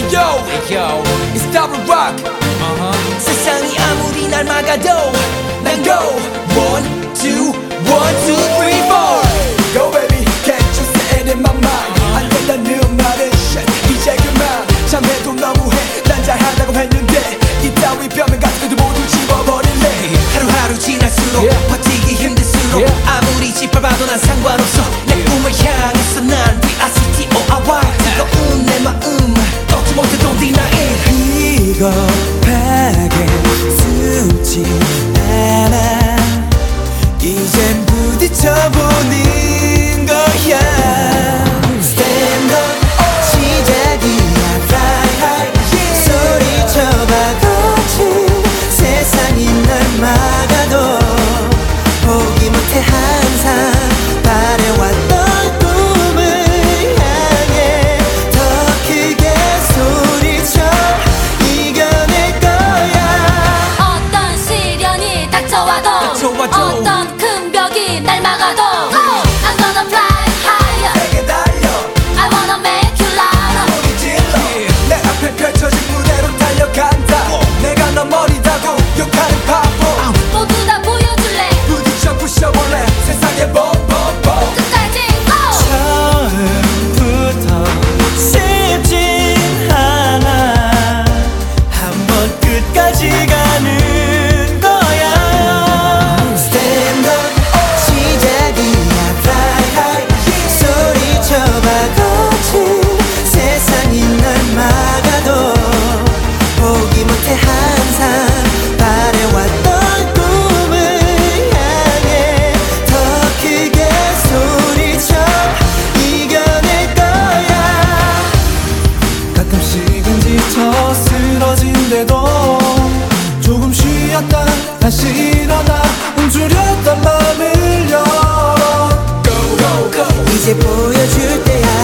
Ayo, it's Double Rock. 세상이 아무리 날 막아도 난 go. 1, 2, 1, 2, 3, 4. Go baby, can't you say it in my mind. 안 된다는 말은 shit, 이제 그만. 참해도 너무해, 난 잘한다고 했는데 이따위 뼈면 같은 것도 모두 지워버릴래. 하루하루 지날수록 버티기 힘들수록 아무리 짓밟아도 난 상관없어. 내 꿈을 향해서 난 B-I-C-T-O-R-Y. 뜨거운 내 마음 꺾지 못해도 deny it. 비겁하게 숨지 않아. 이젠 부딪혀보는 거야. Stand up, 시작이야. Fly high, 소리쳐봐 거친 세상이 날 막아도 포기 못해 항상 바래왔던 꿈을 향해 더 크게 소리쳐 이겨낼 거야. 어떤 시련이 닥쳐와도 어떤 큰 벽이 날 막아도 I'm gonna fly higher. 세게 달려 I wanna make you louder. 소리 질러. 내 앞에 펼쳐진 무대로 달려간다. 내가 너 머리다고 욕하는 바보 모두 다 보여줄래. 부딪혀 부셔볼래. 세상에 bomb 끝까지 go. 처음부터 쉽진 않아. 한번 끝까지 가는 거야. Stand up, 시작이야. Fly high, 소리쳐봐 거친 세상이 날 막아도 포기 못해 항상 바래왔던 꿈을 향해 더 크게 소리쳐 이겨낼 거야. 가끔씩은 지쳐 쓰러진데도 조금 쉬었다 다시 일어나 움츠렸던 맘을 열어. Go, go, go. 이제 보여줄 때야.